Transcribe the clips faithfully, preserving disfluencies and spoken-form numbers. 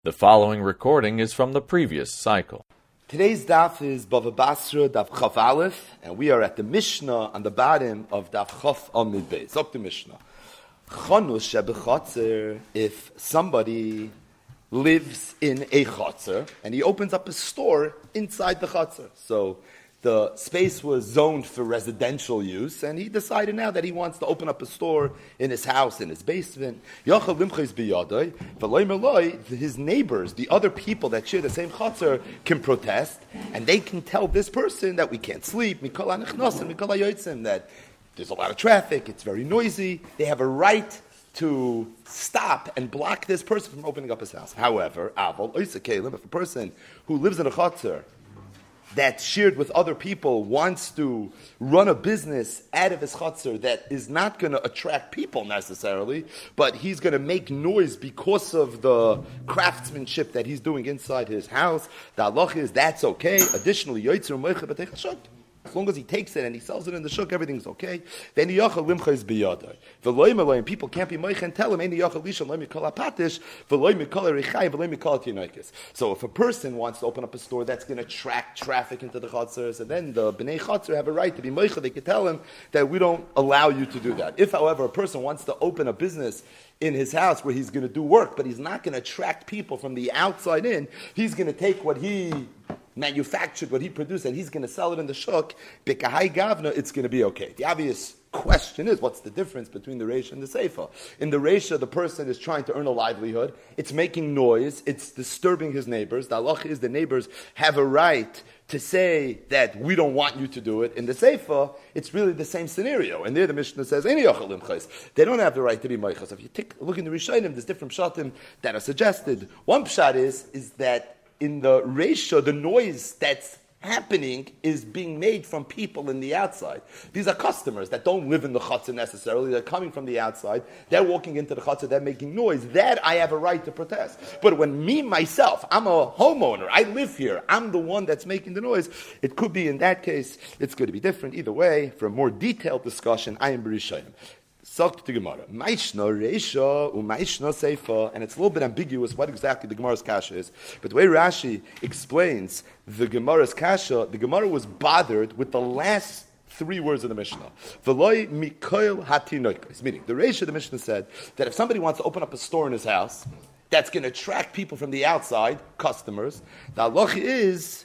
The following recording is from the previous cycle. Today's daf is Bava Basra, daf Chaf Aleph, and we are at the Mishnah on the bottom of daf Chaf Amid Beis. Up to Mishnah. Chanus shebechotzer, if somebody lives in a chotzer and he opens up a store inside the chotzer. So the space was zoned for residential use, and he decided now that he wants to open up a store in his house, in his basement. His neighbors, the other people that share the same chotzer, can protest, and they can tell this person that we can't sleep, that there's a lot of traffic, it's very noisy. They have a right to stop and block this person from opening up his house. However, if a person who lives in a chotzer that's shared with other people wants to run a business out of his chutzner that is not going to attract people necessarily, but he's going to make noise because of the craftsmanship that he's doing inside his house, the halach is that's okay. Additionally, as long as he takes it and he sells it in the shuk, everything's okay. Then yachal limcha is biyadai. V'loy meloyim, people can't be moich and tell him any yachal lisha loy mikol apatish v'loy mikol erichai v'loy mikol tinoikis. So if a person wants to open up a store that's going to attract traffic into the chutzner, so then the bnei chutzner have a right to be moich. They can tell him that we don't allow you to do that. If, however, a person wants to open a business in his house where he's going to do work, but he's not going to attract people from the outside in, he's going to take what he manufactured, what he produced, and he's going to sell it in the shuk, b'kahai gavna, it's going to be okay. The obvious question is, what's the difference between the Reisha and the Seifa? In the Reisha, the person is trying to earn a livelihood, it's making noise, it's disturbing his neighbors. The halach is the neighbors have a right to say that we don't want you to do it. In the Seifa, it's really the same scenario. And there the Mishnah says, they don't have the right to be moichas. If you take a look in the Rishonim, there's different pshatim that are suggested. One pshat is, is that in the Reisha, the noise that's happening is being made from people in the outside. These are customers that don't live in the chutzah necessarily. They're coming from the outside. They're walking into the chutzah. They're making noise. That I have a right to protest. But when me, myself, I'm a homeowner. I live here. I'm the one that's making the noise. It could be in that case, it's going to be different. Either way, for a more detailed discussion, I am B'Rishayim. Sagt the Gemara, Maishna Reisha u Maishna Seifa, and it's a little bit ambiguous what exactly the Gemara's kasha is. But the way Rashi explains the Gemara's kasha, the Gemara was bothered with the last three words of the Mishnah. V'loi mikoil hatinoikos. Meaning, the Reisha of the Mishnah said that if somebody wants to open up a store in his house that's going to attract people from the outside, customers, the halach is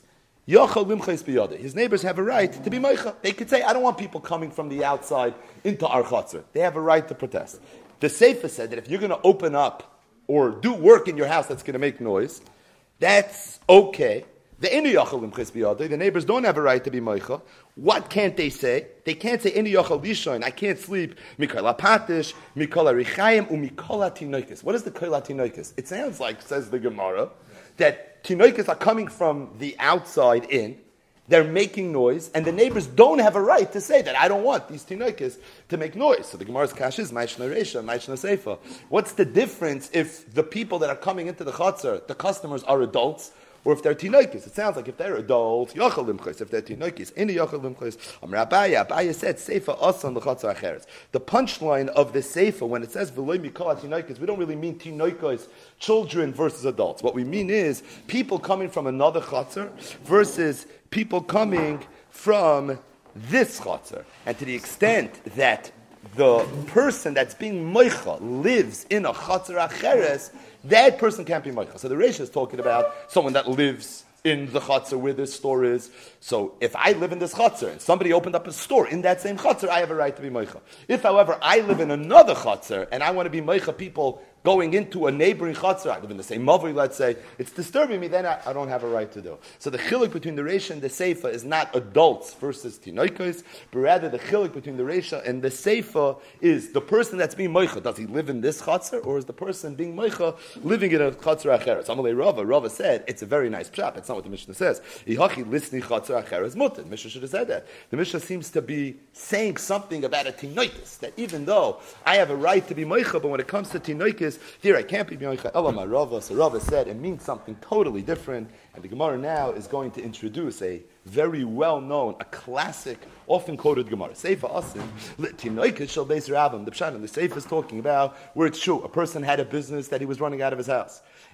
his neighbors have a right to be moicha. They could say, I don't want people coming from the outside into our chutzner. They have a right to protest. The Seifa said that if you're going to open up or do work in your house that's going to make noise, that's okay. The the neighbors don't have a right to be moicha. What can't they say? They can't say any yachal lishoin. I can't sleep. Mikol apatish, mikol arichayim, umikol atinoikis. What is the kol atinoikis? It sounds like, says the Gemara, that tinoikis are coming from the outside in. They're making noise, and the neighbors don't have a right to say that I don't want these tinoikis to make noise. So the Gemara's kash is Maishna Reisha, Maishna Seifa. What's the difference if the people that are coming into the chutzner, the customers are adults, or if they're tinoikis? It sounds like if they're adults, yachal limchos. If they're tinoikis, any yachal limchos. Amar Abaya, Abaya said seifa asan l'chatzar acheres. The punchline of the seifa when it says v'loy mikol tinoikis, we don't really mean tinoikos, children versus adults. What we mean is people coming from another chatzar versus people coming from this chatzar. And to the extent that the person that's being moicha lives in a chatzar acheres, that person can't be moicha. So the Reisha is talking about someone that lives in the chutzner where this store is. So if I live in this chutzner and somebody opened up a store in that same chutzner, I have a right to be moicha. If, however, I live in another chutzner and I want to be moicha people going into a neighboring chutzner, I live in the same mavri, let's say, it's disturbing me, then I, I don't have a right to do. So the chiluk between the Reisha and the Seifa is not adults versus tinoikos, but rather the chiluk between the Reisha and the Seifa is the person that's being moicha. Does he live in this chutzner, or is the person being moicha living in a chutzner acheres? Amalei Rava, Rava said, it's a very nice pshat. It's not what the Mishnah says. Ihachi lisni chutzner acheres mutter. The Mishnah should have said that. The Mishnah seems to be saying something about a tinoikos, that even though I have a right to be moicha, but when it comes to tinoikos, here I can't be moicha. Elamar Rava. So Rava said it means something totally different. And the Gemara now is going to introduce a very well-known, a classic, often quoted Gemara. Seifa Asin, Tinoikis shel beis Rabbim. The Pshat in the Seifa is talking about where it's true. A person had a business that he was running out of his house.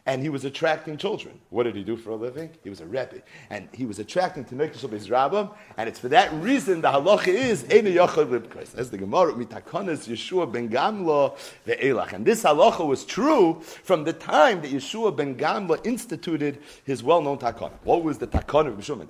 and he was attracting children. What did he do for a living? He was a rebbe, and he was attracting to Neikish Beis Rabbim, and it's for that reason the halacha is Eina Yochel Libkos. As the Gemara Mitakanas Yeshua ben Gamla ve'elach, and this halacha was true from the time that Yeshua ben Gamla instituted his well-known takana. What was the takana of Yeshua ben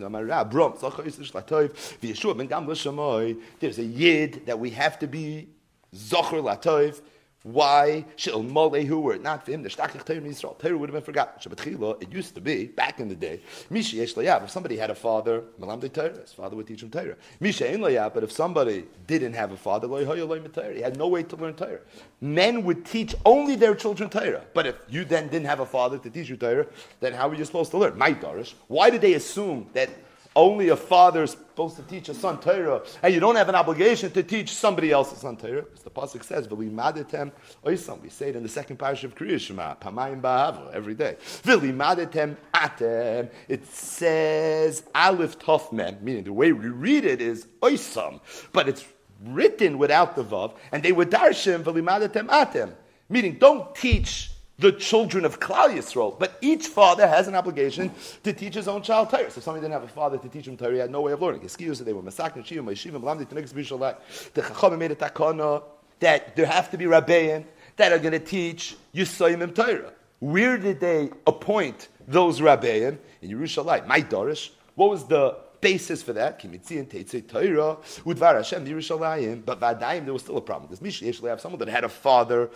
Gamla? There's a yid that we have to be zocher latov. Why? She'il molehu, were it not for him, the shtachlich Torah in Israel, Torah would have been forgotten. Shabbatchila, it used to be, back in the day, Misha yesh layav, if somebody had a father, malamdei Torah, his father would teach him Torah. Misha ein layav, but if somebody didn't have a father, lo yehoya lo Torah, he had no way to learn Torah. Men would teach only their children Torah, but if you then didn't have a father to teach you Torah, then how were you supposed to learn? My darish. Why did they assume that only a father is supposed to teach a son Torah, and you don't have an obligation to teach somebody else's son Torah? As the pasuk says, "V'limadetem oisam." We say it in the second parasha of Kriya Shema, Pamayim Ba'ava, every day. V'limadetem atem. It says Aleph Tov Mem, meaning the way we read it is oisam, but it's written without the vav, and they would darshim v'limadetem atem, meaning don't teach the children of Klal Yisrael, but each father has an obligation to teach his own child Torah. So if somebody didn't have a father to teach him Torah, he had no way of learning. Excuse they were masakin, shiyum, yeshivim, lamdi, tenekes b'yishalai. The Chachamim made a takana that there have to be rabbeim that are going to teach Yisayimim Torah. Where did they appoint those rabbeim? In Yerushalayim. My Dorish. What was the basis for that? Kimitzi and Teitzei Torah, Udvar Hashem, Yerushalayim. But Vadaim, there was still a problem. Because Misha Yesh have someone that had a father,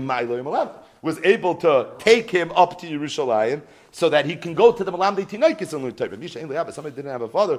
was able to take him up to Yerushalayim so that he can go to the Malamdei Tinoikis and learn Torah. Misha Ein Le'ab, somebody didn't have a father,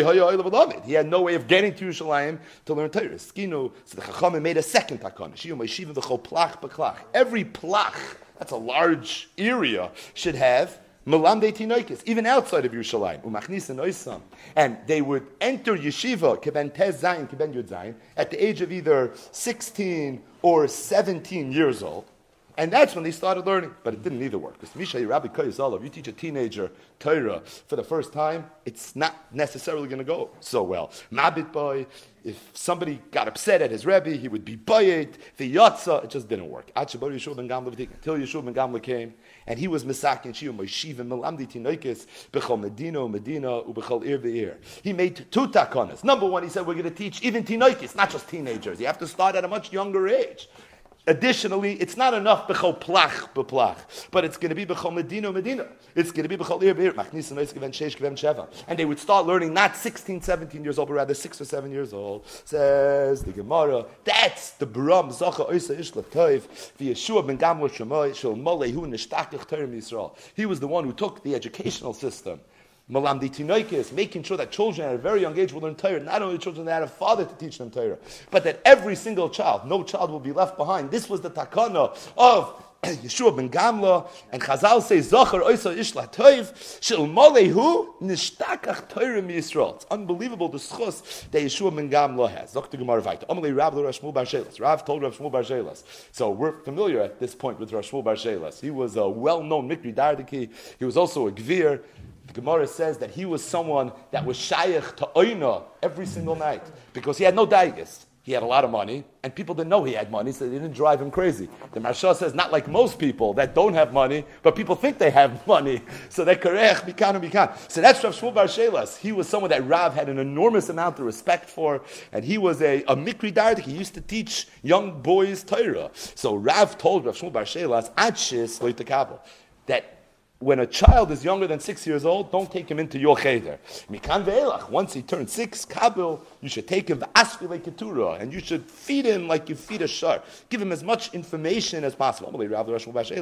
he had no way of getting to Yerushalayim to learn Torah. Skino, so the Chachamim made a second takana. Shiyum Yeshivim v'chol plach b'klach. Every plach, that's a large area, should have Malamdei Tinoikis, even outside of Yerushalayim, umachnis and oisam, and they would enter yeshiva keben tez zayin keben yud zayin at the age of either sixteen or seventeen years old, and that's when they started learning. But it didn't either work, because Misha Rabbi Koyazalov, you teach a teenager Torah for the first time, it's not necessarily going to go so well. Mabit boy, if somebody got upset at his Rebbe, he would be bayit, v'yatza, it just didn't work. Until Yeshua ben Gamla came, and he was misakin shiyum moishivim melamdi tinoikis b'chol medina medina u'b'chol ir v'ir. He made two takanas. Number one, he said we're going to teach even tinoikis, not just teenagers. You have to start at a much younger age. Additionally, it's not enough b'chol plach b'plach, but it's going to be b'chol medina medina. It's going to be b'chol ir v'ir. Machnis and ois sheish k'vem sheva. And they would start learning not sixteen, seventeen years old, but rather six or seven years old. Says the Gemara, that's the Bram Zacha Oisa Ishlav Toiv, the Yeshua ben Gamla Shemoy Shel Molehu Nishtachich Torah Yisrael. He was the one who took the educational system, Malamdi Tinoikis, making sure that children at a very young age will learn Torah. Not only children that had a father to teach them Torah, but that every single child, no child will be left behind. This was the takana of Yeshua ben Gamla, and Chazal says, Zocher oisa ishla toiv, shel molehu nishtakach Torah mi-Yisrael. It's unbelievable the schus that Yeshua ben Gamla has. Doctor Gemara Vaita. Amalei Rav Rav Shmuel Bar Shelas. Rav told Rav Shmuel Bar Shelas. So we're familiar at this point with Rav Shmuel Bar Shelas. He was a well-known Mikri Dardiki. He was also a Gvir. The Gemara says that he was someone that was shayach to oina every single night because he had no daigas. He had a lot of money, and people didn't know he had money, so they didn't drive him crazy. The Marsha says, not like most people that don't have money, but people think they have money, so they karech, mikan, mikan. So that's Rav Shmuel Bar Shelas. He was someone that Rav had an enormous amount of respect for, and he was a, a mikri dardik. He used to teach young boys Torah. So Rav told Rav Shmuel Bar Shelas, Adshis loitakabel, that when a child is younger than six years old, don't take him into your cheder. Mikan ve'elach, once he turns six, kabel, you should take him v'asfi le'ketura, and you should feed him like you feed a shar. Give him as much information as possible. Another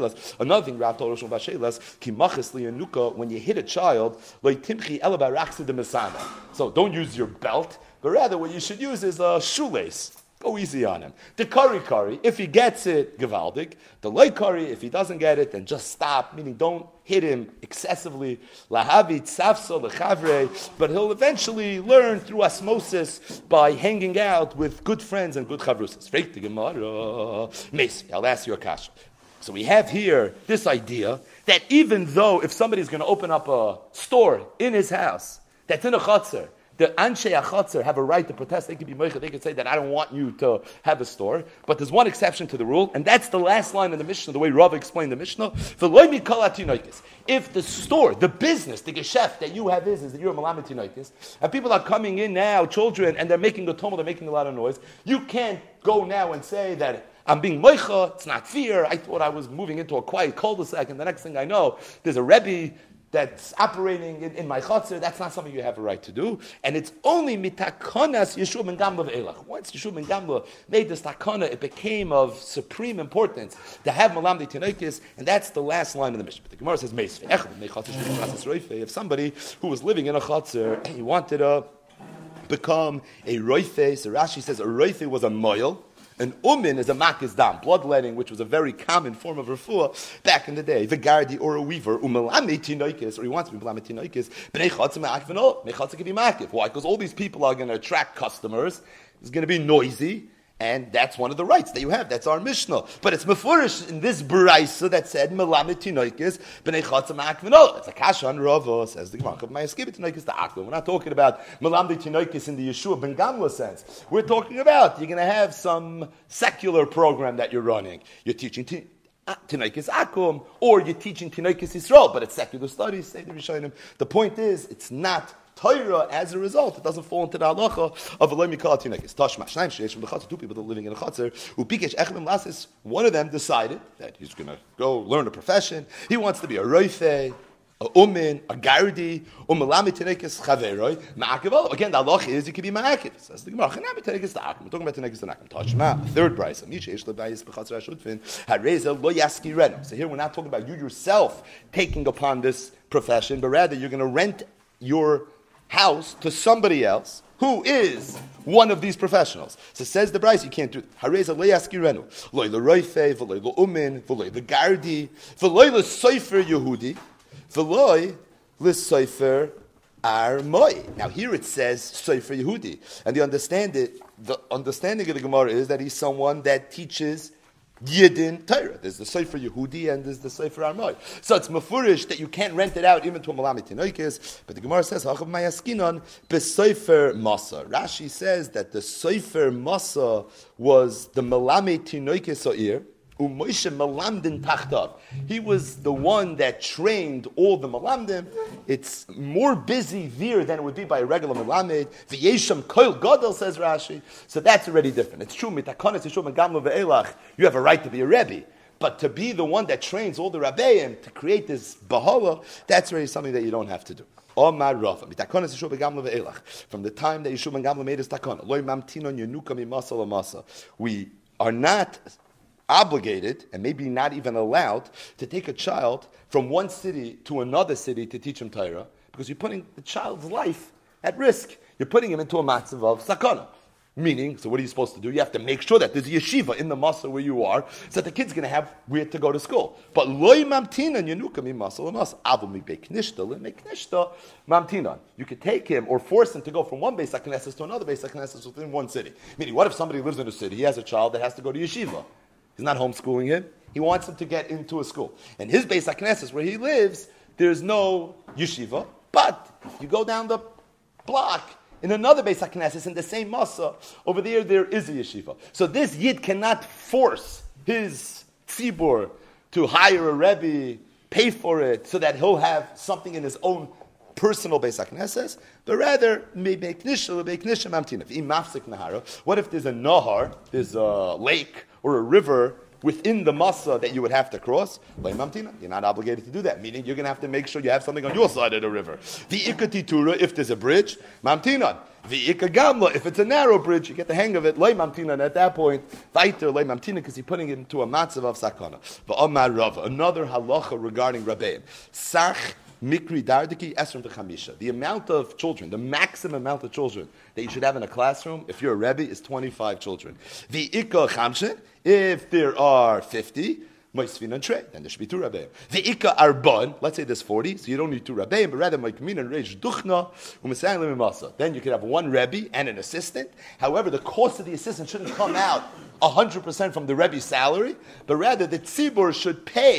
thing Rav told Rosh Hashanah, ki machis li'anuka, when you hit a child, loy timchi ela b'araxid de mesana. So don't use your belt, but rather what you should use is a shoelace. Go easy on him. The kari kari, if he gets it, gevaldik. The loy kari, if he doesn't get it, then just stop, meaning don't hit him excessively. Lahavi tzafso lechavre, but he'll eventually learn through osmosis by hanging out with good friends and good chavrusas. Freik the Gemara, Mesi, I'll ask you a kasha. So we have here this idea that even though if somebody's going to open up a store in his house that's in a chutzner, The Anshe HaChatzer have a right to protest. They could be moicha. They could say that I don't want you to have a store. But there's one exception to the rule, and that's the last line in the Mishnah, the way Rav explained the Mishnah. If the store, the business, the geschäft that you have is, is that you're a malamet tinoikis, and people are coming in now, children, and they're making a tumult, they're making a lot of noise, you can't go now and say that I'm being moicha, it's not fear, I thought I was moving into a quiet cul-de-sac, and the next thing I know, there's a Rebbe that's operating in, in my chutzner. That's not something you have a right to do. And it's only mitakonas Yeshua ben Gamla ve'elach. Once Yeshua ben Gamla made this takana, it became of supreme importance to have malamdi tinoikis, and that's the last line of the Mishnah. But the Gemara says, if somebody who was living in a chutzner, he wanted to become a roife, so Rashi says a roife was a moil. An umin is a makis dam, bloodletting, which was a very common form of refuah back in the day. The gardi or a weaver, umalame tinoikis, or he wants to be malame tinoikis, b'nei chatzim ma'akvino, mechatzik can be makiv. Why? Because all these people are going to attract customers. It's going to be noisy, and that's one of the rights that you have. That's our Mishnah. But it's mefurish in this baraisa that said malame tinoikis, b'nei chatzim ma'akvino. It's a kasha on Rava, says the Gemara. Ma'askib tinoikis ta'akvin. We're not talking about malame tinoikis in the Yeshua ben Gamla sense. We're talking about you're going to have some secular program that you're running. You're teaching t- Tinoikis Akum, or you're teaching Tinoikis Yisrael, but it's secular studies, say the Rishonim. The point is, it's not Torah. As a result, it doesn't fall into the halacha of Eloi Mikal Tinoikis. Tashma, Shnaim Sheish, B'chatzer, two people that are living in a chatzer, Upikesh Echlim Lasis, one of them decided that he's going to go learn a profession. He wants to be a roife, a umin, a gardi, umalami tenekes chaveroi, ma'akev. Again, the halach is you can be ma'akev. Says the Gemara, chanami tenekes ta'akim. We're talking about tenekes ta'akim. Tashma, third brayso. Misha ish lebayis b'chatzar hashutfin, hareza lo yaski renu. So here we're not talking about you yourself taking upon this profession, but rather you're going to rent your house to somebody else who is one of these professionals. So says the Bryce, you can't do it. Hareza lo yaski renu. Loi lo roife, v'loi lo umin, v'loi lo gardi, v'loi lo soifer Yehudi, V'loi l'soifer armoi. Now here it says soifer Yehudi, and the understand it, the understanding of the Gemara is that he's someone that teaches Yidin Torah. There's the soifer Yehudi and there's the soifer armoi. So it's mafurish that you can't rent it out even to a malami tinoikis. But the Gemara says hachav mayaskinon besoifer masa. Rashi says that the soifer masa was the malami tinoikis oir. U'Moshe Malamdin Tachtav. He was the one that trained all the Malamdim. It's more busy there than it would be by a regular Malamed. V'yesham Koil Gadol, says Rashi. So that's already different. It's true, Mitakonis Yeshua Megamla Ve'elach, you have a right to be a Rebbe. But to be the one that trains all the Rabbeim, to create this Bahala, that's really something that you don't have to do. Omar Rafa, Mitakonis Yeshua Megamla Ve'elach. From the time that Yeshua Megamla made his Takon, Loi Mamtinon Yenuka Mimasa Lamasa. We are not obligated, and maybe not even allowed, to take a child from one city to another city to teach him Torah, because you're putting the child's life at risk. You're putting him into a matzav of sakana. Meaning, so what are you supposed to do? You have to make sure that there's a yeshiva in the masa where you are, so that the kid's going to have where to go to school. But loy mamtinan yenuka mi masa l'masa avu mi beiknishta l'meknishta mamtinan. You could take him or force him to go from one Beis HaKnesses to another Beis HaKnesses within one city. Meaning, what if somebody lives in a city, he has a child that has to go to yeshiva? He's not homeschooling him. He wants him to get into a school. And his Beis HaKnesses, where he lives, there's no yeshiva. But if you go down the block, in another Beis HaKnesses, in the same masa, over there, there is a yeshiva. So this Yid cannot force his tzibur to hire a Rebbe, pay for it, so that he'll have something in his own personal Beis HaKnesses, but rather, what if there's a nahar, there's a lake, or a river within the masa that you would have to cross? You're not obligated to do that, meaning you're going to have to make sure you have something on your side of the river. The ikatitura, if there's a bridge, mamtinan. The ikagamla, if it's a narrow bridge, you get the hang of it. Lay mamtinan at that point. Vaiter lay mamtinan, because you're putting it into a matzav of sakana. V'amar Rava, another halacha regarding Rabbeim. Sach mikri dardiki esrim v'chamisha. The amount of children, the maximum amount of children that you should have in a classroom, if you're a Rebbe, is twenty-five children. The ikka chamshin, if there are fifty, moisvin and trey, then there should be two Rabbeim. The ikka arbon, let's say there's forty, so you don't need two Rabbeim, but rather moikmin and reish duchna u'mesayim lemimasa. Then you could have one Rebbe and an assistant. However, the cost of the assistant shouldn't come out one hundred percent from the Rebbe's salary, but rather the tzibur should pay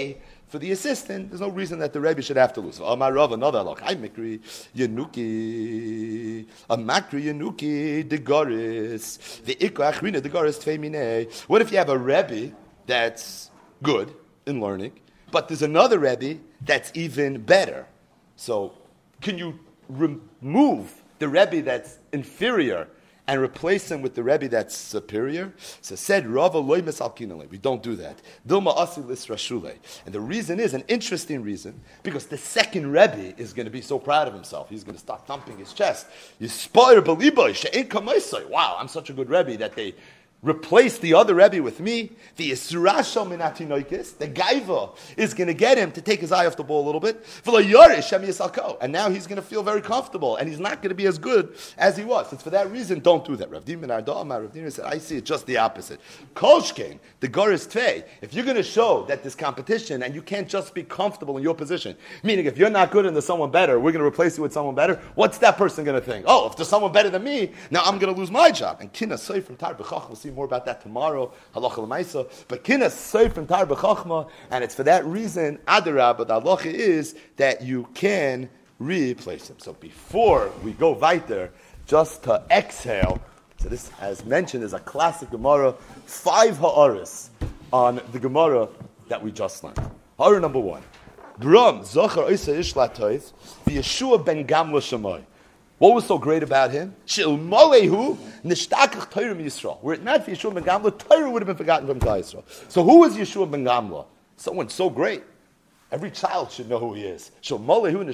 for the assistant, there's no reason that the Rebbe should have to lose. Amar Rav, another halach. I mikri yenuki, a makri yenuki degaris, the ikra achrina degaris tvei. What if you have a Rebbe that's good in learning, but there's another Rebbe that's even better? So, can you remove the Rebbe that's inferior and replace him with the Rebbe that's superior? So said Rava loy mesalkinale. We don't do that. Dilma asilis rashule. And the reason is an interesting reason, because the second Rebbe is going to be so proud of himself. He's going to start thumping his chest. Yispoir beliboy she'en kamaisai. Wow, I'm such a good Rebbe that they replace the other Rebbe with me. The Yisrashal minatinoikis, the Gaiva, is going to get him to take his eye off the ball a little bit. And now he's going to feel very comfortable, and he's not going to be as good as he was. It's for that reason, don't do that. Rav Dimin Arda'amar, Rav Dimin said, I see it just the opposite. Kolshkein, the Goris Tvei, if you're going to show that this competition, and you can't just be comfortable in your position, meaning if you're not good and there's someone better, we're going to replace you with someone better, what's that person going to think? Oh, if there's someone better than me, now I'm going to lose my job. And Kina Soy from Tar B'chach, we'll see more about that tomorrow, halacha l'maisa. But kinas seif and tar b'chachma, and it's for that reason, adarab, but the halacha is that you can replace him. So before we go weiter, just to exhale, so this, as mentioned, is a classic Gemara, five ha'aris on the Gemara that we just learned. Ha'ara number one. Bram, zocher oisa ish latois, v'yeshua ben gamla shamoy. What was so great about him? Were it not for Yeshua ben Gamla, Torah would have been forgotten from Klal Yisrael. So who is Yeshua ben Gamla? Someone so great. Every child should know who he is. So who is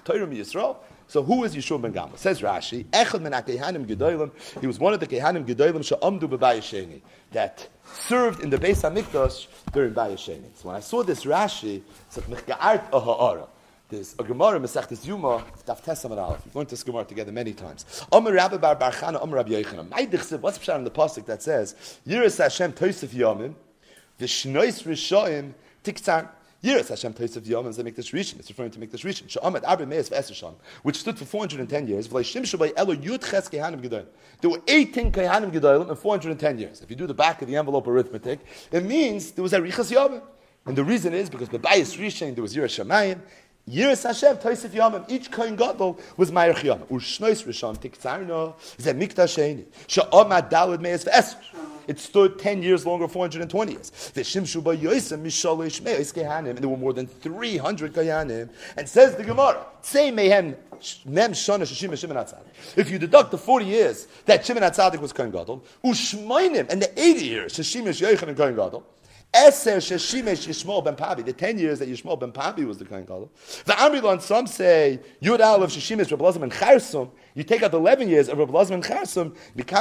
Yeshua ben Gamla? Says Rashi, he was one of the Kehanim Gedolim she'amdu b'Bayesheni that served in the Beis HaMikdash during Bayesheni. So when I saw this Rashi, it's like Mechga'art a ha'ara. There's a Gemara, Masechtas Yuma, Daf Tesam and Aleph. We've learned this Gemara together many times. Amar Rabbi Bar Bar Chana, Amar Rabbi Yochanan. What's the pshat in the pasuk that says, Yiras Hashem Tosef Yomim, V'shnois Rishayim Tiktzar. Yiras Hashem Tosef Yomim, they make this Rishon. It's referring to make this Rishon. Sha'amad Arba Meis V'Esher, which stood for four hundred ten years. V'leishim Shabbai Elo Yud Ches Kehanim Gedolim. There were eighteen Kehanim Gedolim in four hundred ten years. If you do the back of the envelope arithmetic, it means there was a Richas Yomim. And the reason is because B'Bayis Rishon there was Yiras Shamayim. Yiras Hashem, Tosef Yomim, each Kohen Gadol was Mayach Yomim. U'shnois Rishon Tiktzarno, Zeh Mikdash Sheini. Sha'amad Dalad Meis V'Esr. It stood ten years longer, four hundred twenty years. V'shimshu b'yoisem mishalosh me'os kehanim. And there were more than three hundred kehanim. And says the Gemara, say mehem mem shana sheshim Shimon HaTzadik. If you deduct the forty years that Shimon HaTzadik was Kohen Gadol, u'shmainim, and the eighty years Sheshim Yochanan Kohen Gadol, Eser Sheshimesh Yishmael ben Pabi, the ten years that Yishmael ben Pabi was the Kohen Gadol. The Amrilon, some say, Yud Aleph Sheshimesh Rabbi Lazar ben Charsum, you take out the eleven years of Rabbi Lazar ben Charsum,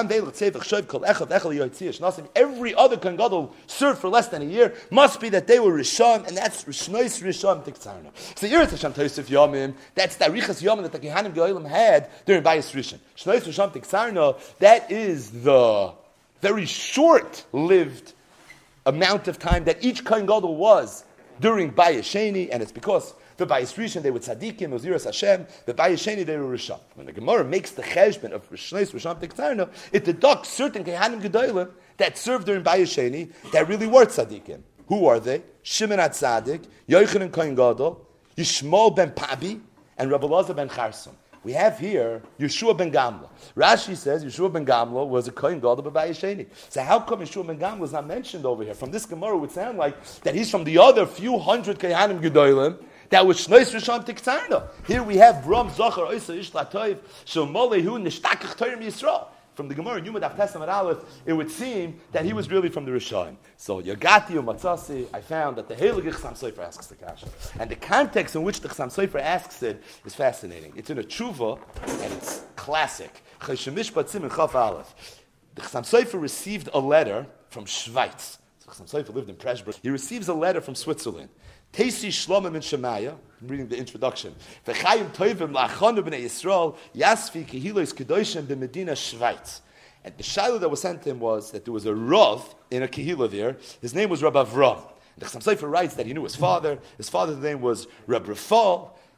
every other Kohen Gadol served for less than a year, must be that they were Rishon, and that's Rishnois Rishon Tiktzarna. So Yiras Hashem Tosef Yomim, that's the Arichas Yomim that the Kehanim Gedolim had during Bayis Rishon. Shnois Rishon Tiktzarna, that is the very short-lived amount of time that each Kohen Gadol was during Bayis Sheni, and it's because the Bayis Rishon they were tzaddikim, Oziras Hashem, the Bayis Sheni they were Rishon. When the Gemara makes the cheshbon of Rishnois Rishon Tiktzarna, it deducts certain Kehanim Gedolim that served during Bayis Sheni that really were tzaddikim. Who are they? Shimon HaTzadik, Yochanan Kohen Gadol, Yishmael ben Pabi, and Rabbi Lazar ben Charsum. We have here Yeshua ben Gamla. Rashi says Yeshua ben Gamla was a Kohen Gadol b'Bayis Sheni. So how come Yeshua ben Gamla is not mentioned over here? From this Gemara, it would sound like that he's from the other few hundred Kehanim Gedolim that was Shnois Rishon Tiktzarna. Here we have Bram Zocher Oisa Ish Latoiv Shomolehu Nishtakach Torem Yisrael. From the Gemara, Yuma Daf Tesam and Aleph, it would seem that he was really from the Rishon. So, Yagati or Matzasi, I found that the Heilige Chasam Sofer asks the Kasha. And the context in which the Chasam Sofer asks it is fascinating. It's in a tshuva, and it's classic. Cheshemish Batzim and Chaf Aleph. The Chasam Sofer received a letter from Schweiz. So Chasam Sofer lived in Pressburg. He receives a letter from Switzerland. Teisi Shlomim and Shemaya, I'm reading the introduction. V'chayim toivim la'achonu b'nei Yisrael, yasfi kehilos kedoshim b'medina Schweiz. And the shiloh that was sent to him was that there was a Rav in a kehillah there. His name was Rabbi Avram. The Chasam Sofer writes that he knew his father. His father's name was Rabbi Rafal.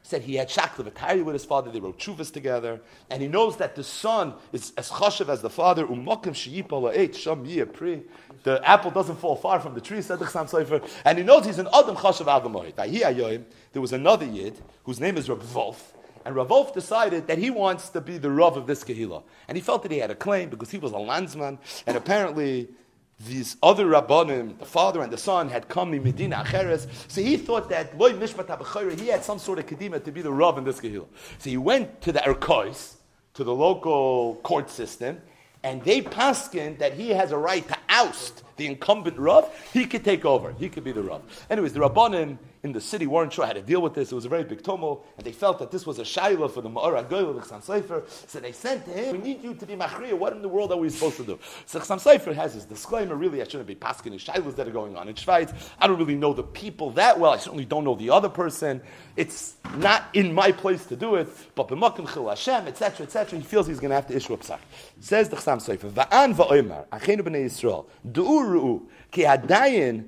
said he had shakla v'tayri with his father. They wrote chuvas together, and he knows that the son is as chashav as the father. Umakim sheyipa la'eit sham yiyeh pri. The apple doesn't fall far from the tree, said the Chassam Sofer, and he knows he's an adam chashav agamoy. There was another yid whose name is Rav Wolf, and Rav Wolf decided that he wants to be the Rav of this kehillah, and he felt that he had a claim because he was a landsman, and apparently these other Rabbanim, the father and the son, had come in Medina Acheres, so he thought that Loi Mishpat HaBechorah, he had some sort of kedima to be the Rav in this kehillah. So he went to the Erkois, to the local court system, and they paskin that he has a right to oust the incumbent Rav, he could take over. He could be the Rav. Anyways, the Rabbanim in the city weren't sure how to deal with this. It was a very big tumult, and they felt that this was a shayla for the Ma'or HaGoyel, the Chassam Sofer. So they sent to him, we need you to be machriya. What in the world are we supposed to do? So Chassam Sofer has his disclaimer, really, I shouldn't be paskin the shaylas that are going on in Schweiz. I don't really know the people that well. I certainly don't know the other person. It's not in my place to do it, but b'makom chil Hashem, et cetera, et cetera. He feels he's going to have to issue a psak. Says the Chassam Sofer, Va'an va'omer, achenu b'nei Yisrael, du'u ru'u, ki hadayin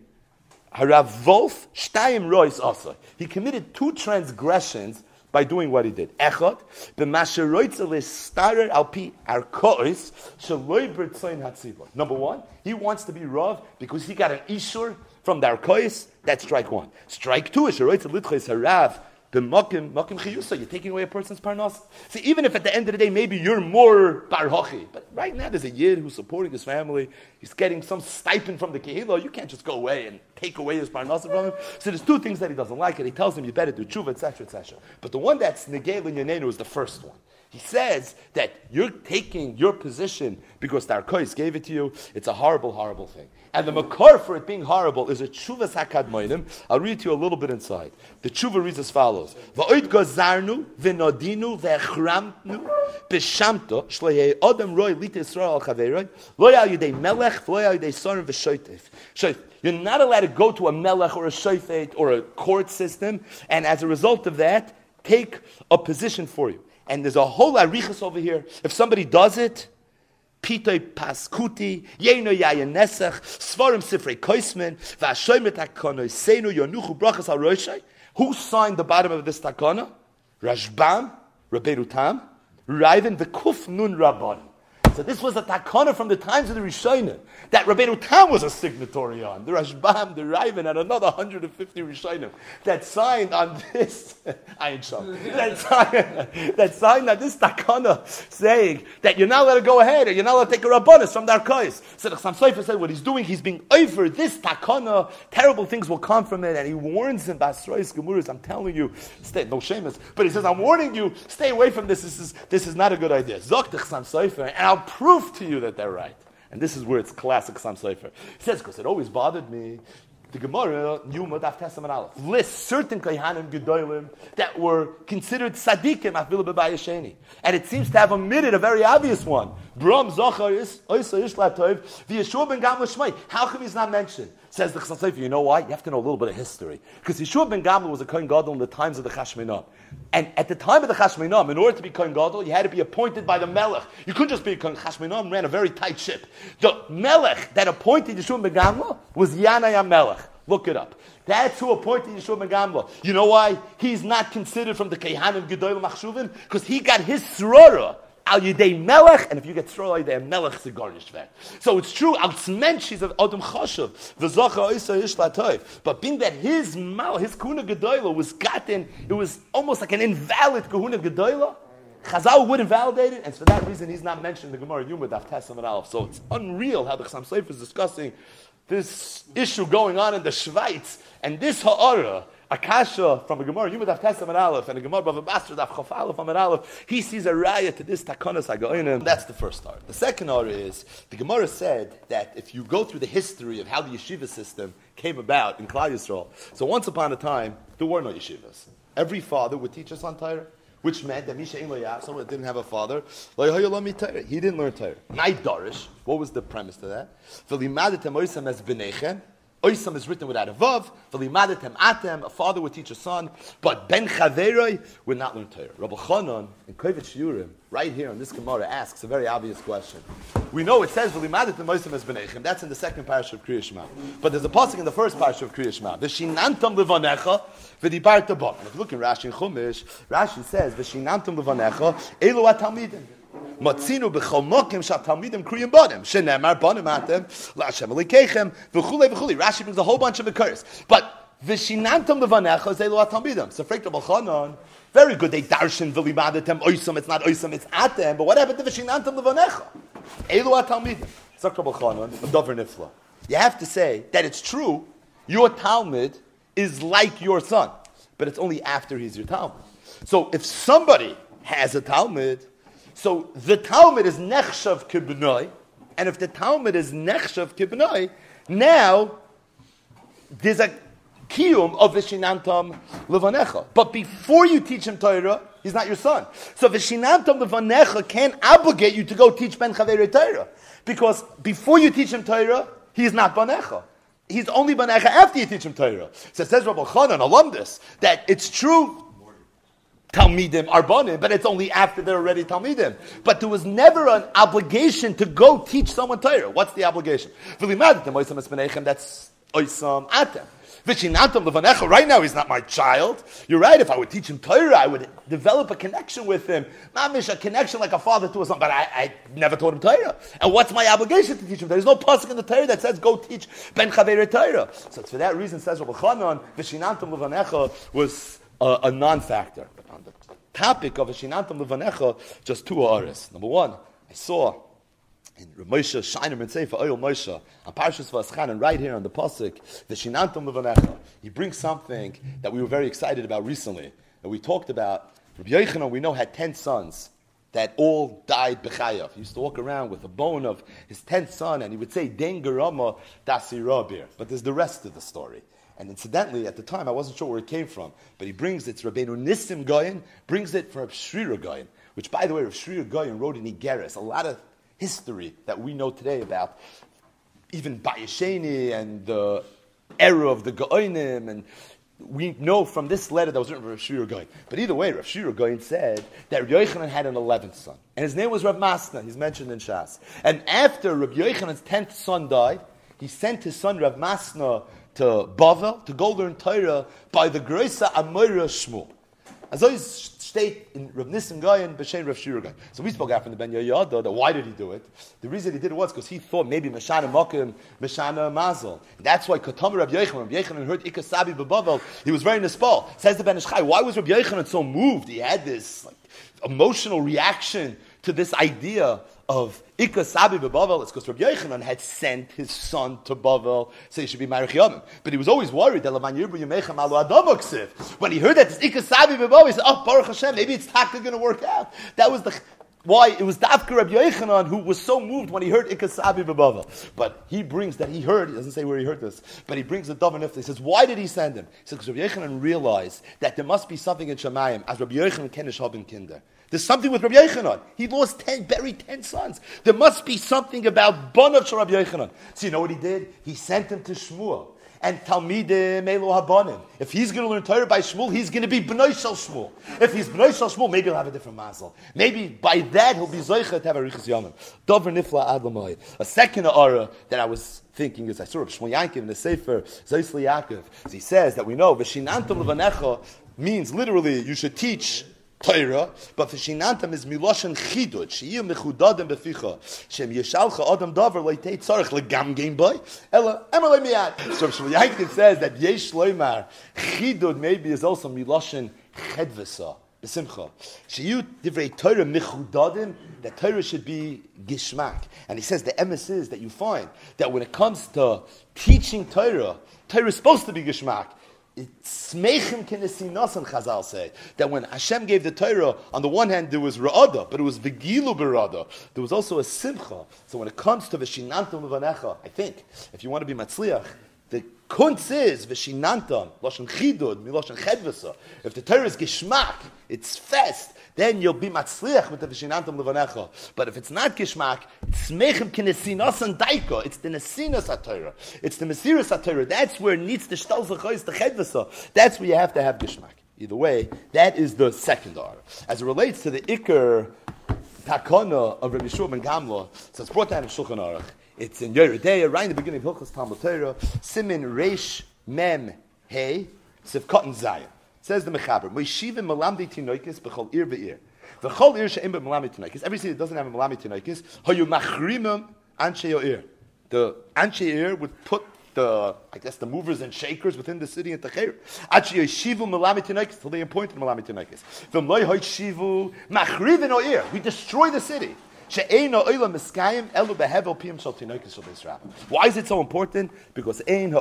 harav Wolf shtayim rois asa. He committed two transgressions by doing what he did. Echad, b'masher roitzel estarer al pi arkois shaloi b'rtzoin hatzibur. Number one, he wants to be Rav because he got an ishur from the arkois. That's strike one. Strike two is sheroitzel litchos harav. The makim, makim chiyusa, you're taking away a person's parnas. See, even if at the end of the day, maybe you're more barhochi, but right now there's a yid who's supporting his family, he's getting some stipend from the kehillah, you can't just go away and take away his parnas from him. So there's two things that he doesn't like, and he tells him you better do tshuva, et cetera, et cetera. But the one that's negei l'nyanenu is the first one. He says that you're taking your position because the Arkois gave it to you. It's a horrible, horrible thing. And the makor for it being horrible is a tshuva sakadmoinim. I'll read to you a little bit inside. The tshuva reads as follows: Va'oid gozarnu v'nodinu v'echramnu b'shamto shlehei odem roi lita Yisrael al chaveroi lo yal yidei melech lo yal yidei sorim v'shoitef. You're not allowed to go to a melech or a shoifet or a court system, and as a result of that, take a position for you. And there's a whole arichas over here. If somebody does it, pitoi paskuti, yeno yayin nesach, svarim sifrei koismen, v'ashoymet takono, seinu yonuchu brachas al roshai. Who signed the bottom of this takana? Rashbam, Rabbeinu Tam, Raiven, the Kuf Nun Rabban. So this was a takana from the times of the Rishonim that Rabbeinu Tam was a signatory on. The Rashbam, the Raiven, and another one hundred fifty Rishonim that signed on this. Ayin Sham. That signed, that signed on this takana saying that you're not allowed to go ahead or you're not allowed to take a rabbanis from the Arkois. So the Chassam Sofer said what he's doing, he's being over this takana. Terrible things will come from it, and he warns him, Basrois Gemuris, I'm telling you, stay, no shameless, but he says, I'm warning you, stay away from this. This is this is not a good idea. Zok the Chassam Sofer, and I'll prove to you that they're right. And this is where it's classic Chassam Sofer. He says, because it always bothered me. The Gemara, Yuma Daf Testament Aleph, lists certain Kayhanim Gedolim that were considered tzaddikim afil b'bayasheni. And it seems to have omitted a very obvious one. Bram Zachar is Oisa Ishla Tov, Yeshua ben Gamla Shmai. How come he's not mentioned? Says the Chassam Sofer, you know why? You have to know a little bit of history. Because Yeshua ben Gamla was a Kohen Gadol in the times of the Chashmonah. And at the time of the Chashmonah, in order to be Kohen Gadol, you had to be appointed by the Melech. You couldn't just be a Kohen. Chashmonah ran a very tight ship. The Melech that appointed Yeshua ben Gamla was Yanai Melech. Look it up. That's who appointed Yeshua ben Gamla. You know why? He's not considered from the Kayhanim Gedolim Machshuvim? Because he got his Srora al Yidei Melech, and if you get Srora al Yidei Melech, it's a garnish fact. So it's true, al Tzmench, he's an Adam Chashav, v'zocha oisa ishla toiv. But being that his Mal, his Kahuna Gedolah was gotten, it was almost like an invalid Kahuna Gedolah, Chazal would invalidate it, and for that reason he's not mentioned in the Gemara Yuma Daf Testament Aleph. So it's unreal how the Chassam Sofer is discussing this issue going on in the Schweiz, and this ha'ara, Akasha from a Gemara Yuma Daf Testament Aleph and a Gemara Bava Basra Daf Chaf Aleph Amar Aleph, he sees a raya to this Takonas Hagoinim. That's the first hara. The second hara is the Gemara said that if you go through the history of how the yeshiva system came about in Klal Yisrael, so once upon a time there were no yeshivas. Every father would teach us on Torah, which meant that Misha Ein someone that didn't have a father, he didn't learn Torah. Nai Darish, what was the premise to that? Oisam is written without a vav. V'limadatem atem, a father would teach a son. But ben chaveroi would not learn Torah. Rabbi Chanan in Kovetz Shiurim, right here in this Gemara, asks a very obvious question. We know it says v'limadatem oisam es benechem. That's in the second parasha of Kriya Shema. But there's a pasuk in the first parasha of Kriya Shema. V'shinantam levanecha v'dibarta bam. And if you look in Rashi and Chumash, Rashi says v'shinantam levanecha elu atalmidim. Matzinu b'chol mokim shatalmidim kriyim banim shenemar banim atem la'Hashem elikechem v'chulei v'chulei. Rashi brings a whole bunch of occurs, but v'shinantam levanecha is elu atalmidim. So Frek Rabbi Chanan, very good. They darshan v'limadatem oisam. It's not oisam, it's atem. But what happened to v'shinantam levanecha? Elu atalmidim. Zok Rabbi Chanan, a davar nifla. You have to say that it's true. Your Talmud is like your son, but it's only after he's your Talmud. So if somebody has a Talmud, so the Talmud is nechshav kibnoi, and if the Talmud is nechshav kibnoi, now there's a kiyum of v'shinantam levanecha. But before you teach him Torah, he's not your son. So v'shinantam levanecha can't obligate you to go teach ben chaverei Torah, because before you teach him Torah, he's not banecha. He's only banecha after you teach him Torah. So it says Rabbi Chanan, alumnus, that it's true Talmidim are banim, but it's only after they're already Talmidim. But there was never an obligation to go teach someone Torah. What's the obligation? That's oisam atem. Right now, he's not my child. You're right. If I would teach him Torah, I would develop a connection with him. Mamish, a connection like a father to a son. But I, I never taught him Torah. And what's my obligation to teach him? There's no pasuk in the Torah that says go teach ben chaverei Torah. So it's for that reason, says Rabbi Chanan, v'shinantam levanecha was a, a non-factor. But on the topic of v'shinantam levanecha, just two aris. Number one, I saw in Rav Moshe Shiner Sefer Oyel Moshe on Parshas V'aschanan, right here on the pasuk, the Shinantam Levanecha. He brings something that we were very excited about recently, and we talked about. Rabbi Yochanan, we know, had ten sons that all died b'chayav. He used to walk around with a bone of his tenth son, and he would say Den Garama Dasi Rabir. But there's the rest of the story. And incidentally, at the time, I wasn't sure where it came from, but he brings it's Rabbeinu Nissim Goyen brings it from Rav Shrira Goyen, which, by the way, Rav Shrira Goyen wrote in Igeres a lot of history that we know today about even Bayesheni and the era of the Goinim, and we know from this letter that was written from Rav Shrira Goyen. But either way, Rav Shrira Goyen said that Rav Yochanan had an eleventh son, and his name was Rav Masna. He's mentioned in Shas. And after Rav Yochanan's tenth son died, he sent his son Rav Masna to Bavel to go learn Torah by the Greisa Amora Shmuel. As I state in Rav Nissim Goyen, B'Shem Rav Shrira Goyen. So we spoke after the Ben Yoyada that why did he do it? The reason he did it was because he thought maybe Meshana Mokim, Meshana Mazel. That's why Kotam Rav Yochanan, Rav Yochanan heard Ikasabi B'Bavel, he was very nispal. Says the Ben Ish Chai, why was Rav Yochanan so moved? He had this like, emotional reaction to this idea of Ikasabi B'Bavel. It's because Rav Yochanan had sent his son to Bavel, so he should be Marich Yomim. But he was always worried that Laman Yirbu Yemechem Alu Adam Oksiv. When he heard that it's Ikasabi B'Bavel, he said, oh, Baruch Hashem, maybe it's taka going to work out. That was the why it was Dafka Rav Yochanan who was so moved when he heard Ikasabi B'Bavel. But he brings that he heard, he doesn't say where he heard this, but he brings the Davar Nifla. He says, why did he send him? He says, because Rav Yochanan realized that there must be something in Shemayim, as Rav Yochanan Kenish Haben Kinder. There's something with Rabbi Yochanan. He lost ten, buried ten sons. There must be something about Bonav Shel Rabbi Yochanan. So you know what he did? He sent him to Shmuel. And Talmidim Elo Habanim. If he's going to learn Torah by Shmuel, he's going to be B'nai Shel Shmuel. If he's B'nai Shel Shmuel, maybe he'll have a different mazel. Maybe by that he'll be Zoichet to have a Riches Yomim. Dover Nifla Ad Lamai. A second ara that I was thinking is I saw Rav Shmuel Yankiv in the Sefer Zoisli Yaakov. He says that we know V'shinantam Levanecha means literally you should teach Torah, but v'shinantam is miloshen chidud, she'iyim mechudadim beficha, shem yeshalcha adam davar leitei tzarech legam game boy, ela emelei miyad. So Shmuel Yankiv says that yesh loymar chidud maybe is also miloshen chedvesa besimcha. She'yu divrei Torah mechudadim, that Torah should be gishmak. And he says the emes is that you find that when it comes to teaching Torah, Torah is supposed to be gishmak. It's smechim kinesinos, Chazal say that when Hashem gave the Torah, on the one hand there was ra'ada, but it was vigilu berada. There was also a simcha. So when it comes to v'shinantam levanecha, I think if you want to be matzliach, the kunz is v'shinantam loshen chidud miloshen chedvasa. If the Torah is gishmak, it's fest. then you'll be matzliach with the Vishinantam Levanecha. But if it's not Gishmak, Tzmechem Kinesinos and Daiko. It's the Nesinos HaTorah. It's the Mesiris HaTorah. That's where it needs the Shtal Zachois, the Chedvasa. That's where you have to have Gishmak. Either way, that is the second order. As it relates to the Iker Takana of Rabbi Yeshua ben Gamla, so it's brought down in Shulchan Aruch. It's in Yeridea, right in the beginning of Hilchos Talmud Torah, Simin Reish Mem Hey, Sivkot Zayin. Says the Mechaber, Moishivim Malamdi Tinoikis b'chol ir v'ir. V'chol ir she'im b'malamdi Tinoikis. Every city that doesn't have a Malamdi Tinoikis, hoyu machrimim anshe yo'ir. The anshe yo'ir would put the, I guess, the movers and shakers within the city into Cheir. Achi yeshivu Malamdi Tinoikis, till they appointed Malamdi Tinoikis. V'm loy hoy shivu machrivin o'ir. We destroy the city. Why is it so important? Because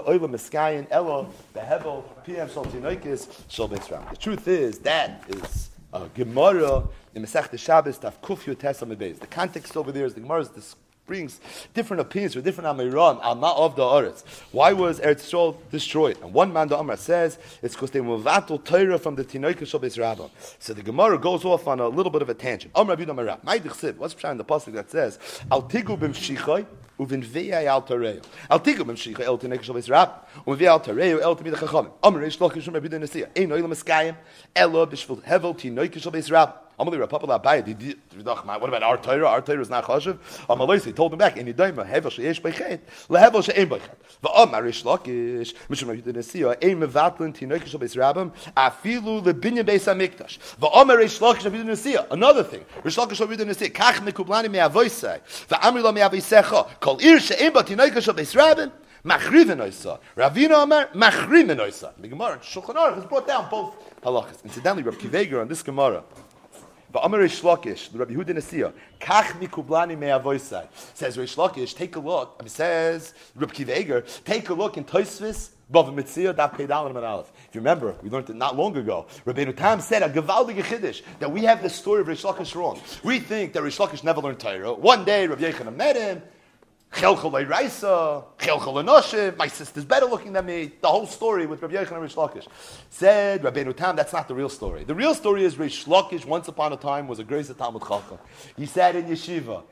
the truth is, that is a Gemara in Masechta Shabbos, Taf Kuf Yud Tes Amud Beis. The context over there is the Gemara brings different opinions or different Amiran, Alma of the Aretz. Why was Eretz Yisrael destroyed? And one man, the Amar, says it's because they muvatul Torah from the Tinoika Shal Beis Rabbah. So the Gemara goes off on a little bit of a tangent. Amar Rabbi Amar, my dichsiv. What's in the pasuk that says Al tigu b'mshichai uvin v'yai al tareu. Al tigu b'mshichai el Tinoika Shal Beis Rabbah uvin v'yai al tareu el tamid chachamim. Amar Reish Lakish Rabbi Nasiya ein oilam eskayim elo b'shvil hevel Tinoika Shal Beis Rabbah. What about our Torah? Our Torah is not chashuv. Amaloisi told him back. Any daima hevel sheyesh beichet lehevel she'ein beichet. Va'amar Reish Lakish mishum Rabbi Nasiya ein mevatlin Tinoika Shal Beis Rabbah afilu lebinyan beis hamikdash. Va'amar Reish Lakish Rabbi Nasiya. Another thing. Reish Lakish Rabbi Nasiya kach mekublani me'avoisai va'amri lo me'avoisecha kol ir she'ein ba Tinoika Shal Beis Rabbah machriven oisa. Ravina Amar machrimen oisa. The Gemara Shulchan Aruch has brought down both halachas. Incidentally, Rabbi Kiveger on this Gemara. But Amar Reish Lakish, the Rabbi Yehuda Nasiya, Kach mikublani me'avoisai. Says Reish Lakish, take a look. I mean, says Rabbi Kiveger, take a look in Tosfos, Bava Mitzvah, Daf Peidal and Aleph. If you remember, we learned it not long ago. Rabbeinu Tam said a gevaldige chiddush that we have the story of Reish Lakish wrong. We think that Reish Lakish never learned Torah. One day, Rabbi Yechanan met him. My sister's better looking than me. The whole story with Rabbi Yochanan and Reish Lakish. Said Rabbeinu Tam, that's not the real story. The real story is Reish Lakish, once upon a time, was a Greis Talmud Chacham. He sat in yeshiva.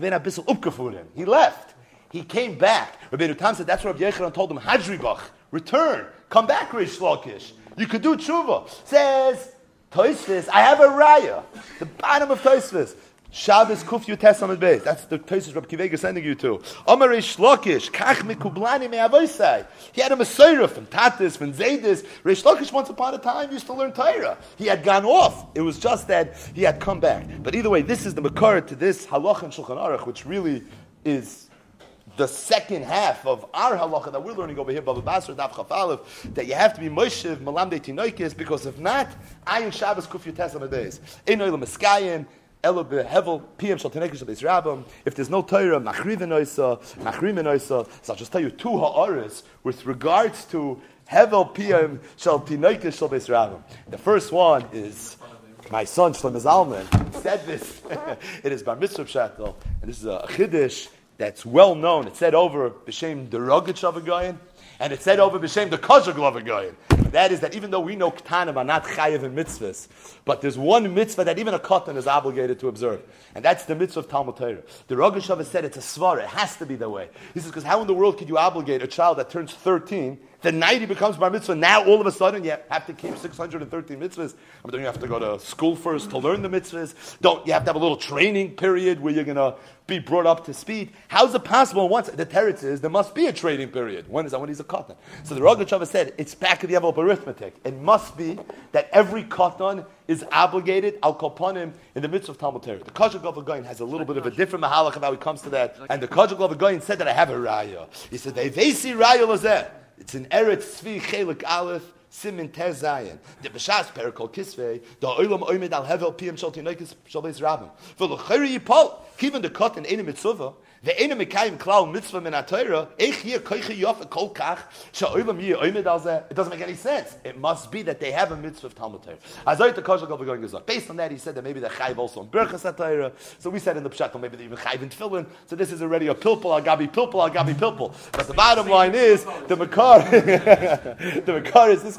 He left. He came back. Rabbeinu Tam said, that's what Rabbi Yochanan told him, Hadribach, return, come back, Reish Lakish. You could do tshuva. Says, Tosfos, I have a raya. The bottom of Tosfos. Shabbos Kuf Yud Tes Amud Beis. That's the Tosfos Rabbi Kiveger sending you to. Amar Reish Lakish, Kach mekublani me'avoisai. He had a Messiah from Tatis, from Zaydis. Reish Lakish once upon a time used to learn Torah. He had gone off. It was just that he had come back. But either way, this is the makar to this halach and Shulchan Aruch, which really is the second half of our halacha that we're learning over here, Bava Basra, Daf Chaf Aleph, that you have to be Moshev, Malamdei Tinoikis, because if not, Ayin Shabbos Kuf Yud Tes Amud Beis. Ein oilam eskayim. If there's no Torah, machriven oisa, machrimen oisa. So I'll just tell you two ha'aris with regards to hevel piyam shal tinoikis shal beis rabbim. The first one is my son Shlomo Zalman said this. It is bar mitzvah shekel, and this is a chiddush that's well known. It's said over b'shem derogich of a goyin, and it's said over b'shem the kozhag of a goyin. That is that even though we know ketanim are not chayev in mitzvahs, but there's one mitzvah that even a katan is obligated to observe, and that's the mitzvah of Talmud Torah. The Rosh Hashanah said it's a svara; it has to be that way. He says, because how in the world could you obligate a child that turns thirteen, the night he becomes bar mitzvah, now all of a sudden you have to keep six hundred thirteen mitzvahs? I mean, don't you have to go to school first to learn the mitzvahs? Don't you have to have a little training period where you're going to be brought up to speed? How is it possible? Once the teretz is, there must be a training period. When is that? When he's a katan. So the Rosh Hashanah said it's back of the envelope arithmetic. It must be that every katan is obligated al kolpanim in the midst of Talmud Torah. The Kajak of a Goyin has a little bit of a different mahalach of how he comes to that. And the Kajak of a Goyin said that I have a raya. He said, "Ve'vesi raya lazeh." It's in Eretz Tzvi Chelik Aleph Simin Tez Zayin. The B'shas Perikol Kisvei the Olam Oimed Al Hevel Piyam Shal Tinoikis Shal Beis Rabbim. V'locheri Yipol Kiven the Katan Eine Mitzvah. The Eine Mekayim Klal Mitzvah Min HaTorah. Eich Hier Koiche Yof Kol Kach Shal Olam Yir Oimed Al Zeh. It doesn't make any sense. It must be that they have a mitzvah of Talmud Torah. Azoyt the Kajak of going is based on that. He said that maybe they're chayiv also on Berachas HaTorah. So we said in the Pshat, maybe they're even chayiv in Tefillin. So this is already a pilpul al gabi pilpul al gabi pilpul. But the bottom line is the makar. The makar is this.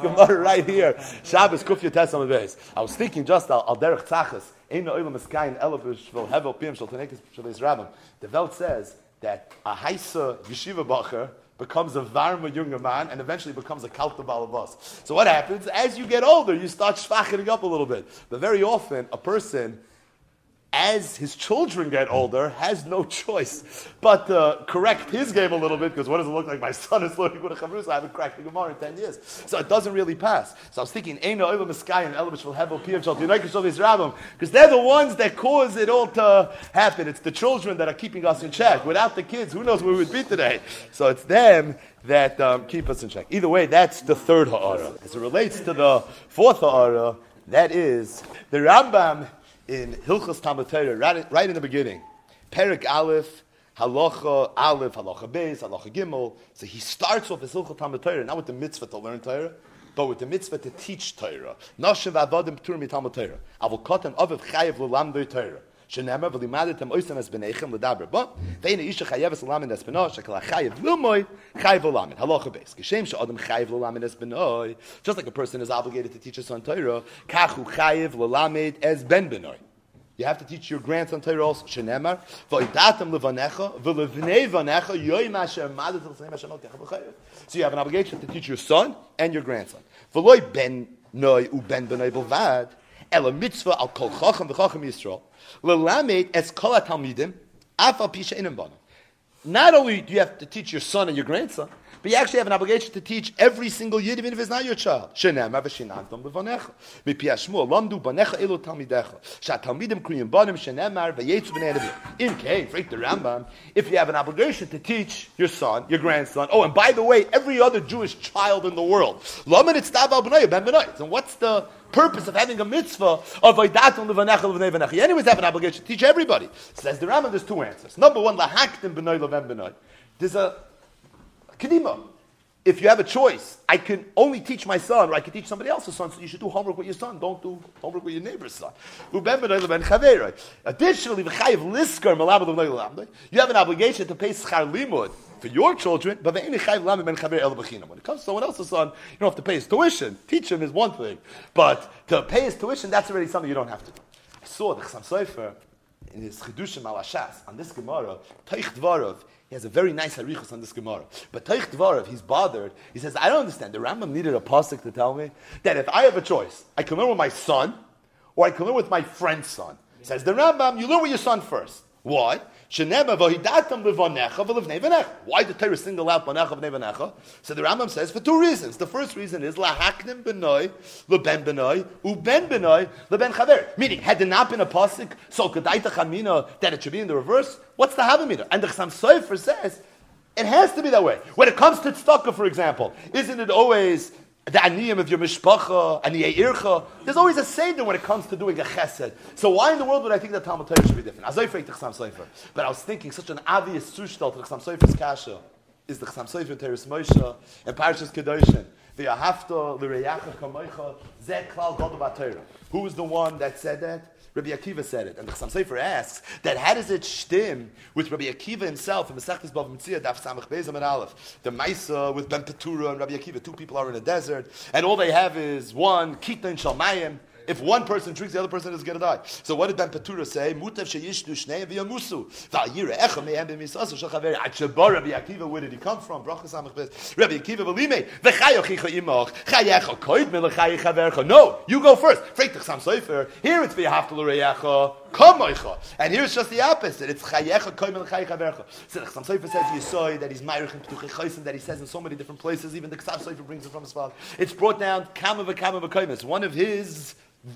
Gemara right here. Shabbos Kufya Tes on the base. I was thinking just al, al derech tzachas. Ein oilam eskayin elavish vil hevel pim shel tenekes shel Yisrael. The Welt says that a haisa yeshiva bacher becomes a varma younger man and eventually becomes a kalta balabas. So what happens? As you get older, you start shvacheting up a little bit. But very often, a person, as his children get older, has no choice but to correct his game a little bit, because what does it look like? My son is learning with a chavrus. I haven't cracked the Gemara in ten years. So it doesn't really pass. So I was thinking, because they're the ones that cause it all to happen. It's the children that are keeping us in check. Without the kids, who knows where we would be today? So it's them that um, keep us in check. Either way, that's the third ha'ara. As it relates to the fourth ha'ara, that is the Rambam in Hilchos Talmud Torah, right, right in the beginning, Perek Aleph, Halacha Aleph, Halacha Beis, Halacha Gimel. So he starts off his Hilchos Talmud Torah not with the mitzvah to learn Torah, but with the mitzvah to teach Torah. Noshev Avodim P'turim MiTalmud Torah. Avokotem Aviv Chayev L'Lamdei Torah. Shenemar v'limadetem oisem es b'neichem l'daber ba ve'ina isha chayev l'lamed es b'noy shekala chayev l'moy chayev l'lamed halacha beis geshem she'adam chayev l'lamed es b'noy, just like a person is obligated to teach his son Torah, kachu chayev l'lamed es ben b'noy. You have to teach your grandson Torah also. Shenemar v'oidatem levanecha v'levnei vanecha yoyim asher madet l'sneim asher not techa b'chayev. So you have an obligation to teach your son and your grandson. V'loy ben noy u ben b'noy b'lvad ela mitzvah al kol chacham v'chacham Yisrael. L'lamed es kol ha-talmidim afal pi she'enim bano. Not only do you have to teach your son and your grandson, but you actually have an obligation to teach every single yid, even if it's not your child. Shenemar v'shinantam b'vanecha mipi hashmuel lamdu banecha elu talmidecha she'talmidim kriyim banim shenemar v'yetzu b'nei nevi. In case, right, the Rambam, if you have an obligation to teach your son, your grandson, oh, and by the way, every other Jewish child in the world, lamed itztav al b'nei ben b'nei. And what's the purpose of having a mitzvah of vaydatum levanecha levnei vanecha? You anyways have an obligation to teach everybody. Says the Rambam, there's two answers. Number one, lahaktim b'nei leven b'nei. There's a kedima. If you have a choice, I can only teach my son, or I can teach somebody else's son, so you should do homework with your son. Don't do homework with your neighbor's son. Additionally, you have an obligation to pay schar limud for your children, but when it comes to someone else's son, you don't have to pay his tuition. Teach him is one thing, but to pay his tuition, that's already something you don't have to do. I saw the Chassam Sofer in his Chidushim al Hashas on this Gemara, Teich Dvarov. He has a very nice harichos on this Gemara. But Teich Dvarov, he's bothered. He says, I don't understand. The Rambam needed a pasuk to tell me that if I have a choice, I can learn with my son, or I can learn with my friend's son. Yeah. Says the Rambam, you learn with your son first. Why? Why did the Torah single out Banecha v'nei Vanecha? So the Rambam says for two reasons. The first reason is lahaknim b'noi leben b'noi uben b'noi leben chaver. Meaning, had there not been a pasuk so kedaita chamina that it should be in the reverse, what's the havamina? And the Chassam Sofer says it has to be that way. When it comes to tzedakah, for example, isn't it always the aniyim of your mishpacha, aniyei ircha? There's always a seder when it comes to doing a chesed. So why in the world would I think that Talmud Torah should be different? But I was thinking such an obvious zushtal to the Chassam Sofer's kasha is the Chassam Sofer in Teres Moshe and Parshas Kedoshin. V'yahavta l'reyacha kamoicha zeh klal gadol b'Torah. Who was the one that said that? Rabbi Akiva said it, and the Chassam Sofer asks that how does it stem with Rabbi Akiva himself in Masechtas Bava Metzia Daf Samach Beis Amud Aleph, the Maisa with Ben Petura and Rabbi Akiva, two people are in a desert, and all they have is one Kita in Shalmayim. If one person drinks, the other person is going to die. So what did Ben Petura say? Mutav sheyishnu shnei v'yamusu. Va'yira echa me'em b'misasu shel chaveri. Ad sheba Rabbi Akiva, where did he come from? Bracha samach beis. Rabbi Akiva v'limei v'chayochicha imach chayecha koid melachayich havercha. No, you go first. Freik the Chassam Sofer. Here it's v'yahavta l'reyacha kamoicha, and here it's just the opposite. It's chayecha koid melachayich havercha. So the Chassam Sofer says Yisoy that he's ma'irich and p'tuchei chosim that he says in so many different places. Even the Chassam Sofer brings it from his father. It's brought down kama v'kama v'koimis. One of his